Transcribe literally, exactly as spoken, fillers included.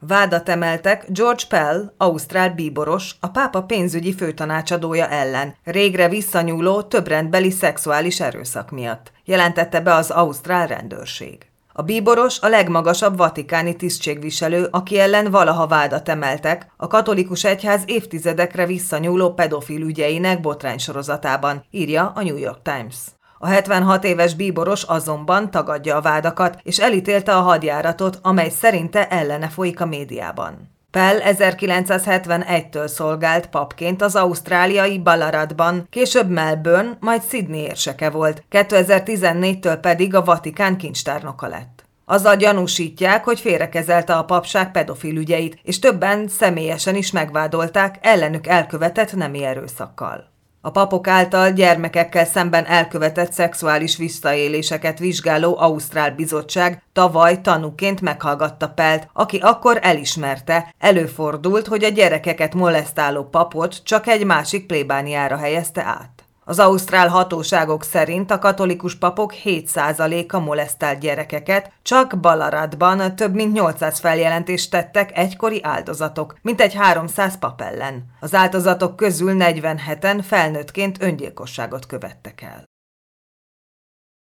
Vádat emeltek George Pell, ausztrál bíboros, a pápa pénzügyi főtanácsadója ellen, régre visszanyúló többrendbeli szexuális erőszak miatt, jelentette be az ausztrál rendőrség. A bíboros a legmagasabb vatikáni tisztségviselő, aki ellen valaha vádat emeltek, a katolikus egyház évtizedekre visszanyúló pedofil ügyeinek botránysorozatában, írja a New York Times. A hetvenhat éves bíboros azonban tagadja a vádakat, és elítélte a hadjáratot, amely szerinte ellene folyik a médiában. Pell ezerkilencszázhetvenegytől szolgált papként az ausztráliai Ballaratban, később Melbourne, majd Sydney érseke volt, kétezer-tizennégytől pedig a Vatikán kincstárnoka lett. Azzal gyanúsítják, hogy félrekezelte a papság pedofil ügyeit, és többen személyesen is megvádolták ellenük elkövetett nemi erőszakkal. A papok által gyermekekkel szemben elkövetett szexuális visszaéléseket vizsgáló ausztrál bizottság tavaly tanúként meghallgatta Pellt, aki akkor elismerte, előfordult, hogy a gyerekeket molesztáló papot csak egy másik plébániára helyezte át. Az ausztrál hatóságok szerint a katolikus papok hét százaléka molesztált gyerekeket, csak Ballaratban több mint nyolcszáz feljelentést tettek egykori áldozatok, mintegy háromszáz pap ellen. Az áldozatok közül negyvenheten felnőttként öngyilkosságot követtek el.